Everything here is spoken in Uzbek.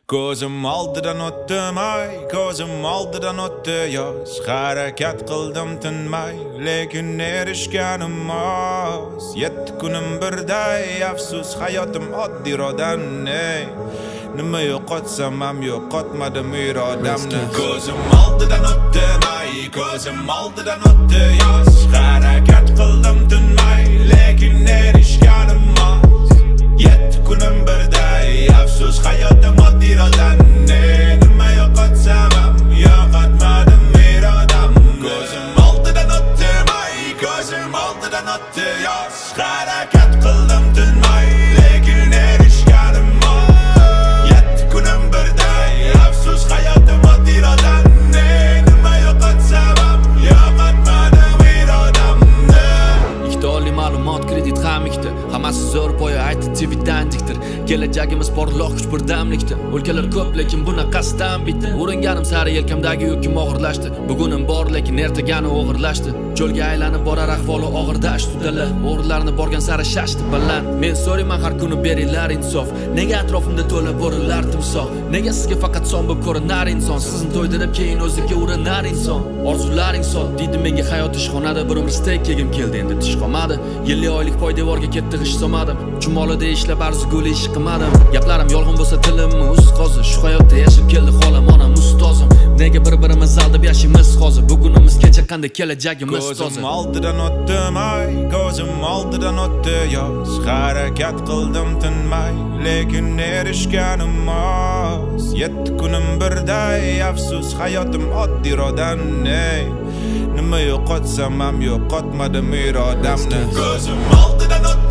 Ko'zim oldidan o'tdim ay, ko'zim oldidan o'tdi yoz. Harakat qildim tinmay, lekin erishganim oz. 7 kunim birday, afsus hayotim oddiy rodan. Nima yo'qotsam ham yo'qotmadim irodamni. Ko'zim oldidan o'tdim ay, ko'zim oldidan o'tdi yoz. Harakat qildim tinmay, lekin erishganim oz. 7 kunim birday, afsus hayotim oddiy rodan. Nima yo'qotsam ham yo'qotmadim irodamni. Ko'zim oldidan o'tdim ay, ko'zim oldidan o'tdi yoz. Harakat qildim tinmay, lekin erishganim oz. 7 kunim birday, afsus hayotim oddiy rodan. Nima yo'qotsam ham yo'qotmadim irodamni. Ikkita oliy ma'lumot, kredit ham ikkita. Hammasi zo'r poya aytib tweetdan diktir. Kelajagimiz porloq kuch birdamlikda. O'lkalar ko'p, lekin bunaqasidan bitta. Uringanim sari yelkamdagi yukim og'irlashdi. Bugunim bor, lekin ertagani o'g'irlashdi. Cho'lga aylanib borar ahvoli og'ir dasht tutala. O'g'irlarni borgan sari shashdi baland. Men so'rayman har kuni beringlar insof. Nega atrofimda to'la bo'rilar timsoh? Nega sizga faqat son bo'lib ko'rinar inson? Sizni to'ydirib keyin o'ziga urinar inson. Orzularing sol, deydi menga hayot ishxonada. Bir umr steak yegim keldi, endi tish qolmadi. Yillik oylik poydevorga ketdi, g'ish solmadim. Chumolida ishlab arzigulik ish qilmadim. Gaplarim yolg'on bo'lsa tilimmi o'z qozi. Shu hayotda yashab keldi xolam, onam ustozim. Nega bir-birimiz aldab yashaymiz hozir? Bugunimiz kecha qanday, kelajagimiz toza. Ko'zim oldidan o'tdim ay, ko'zim oldidan o'tdi yoz. Harakat qildim tinmay, lekin erishganim oz. 7 kunim birday, afsus hayotim oddiy rodan. Nima yo'qotsam ham yo'qotmadim irodamni. Ko'zim oldidan o'tdi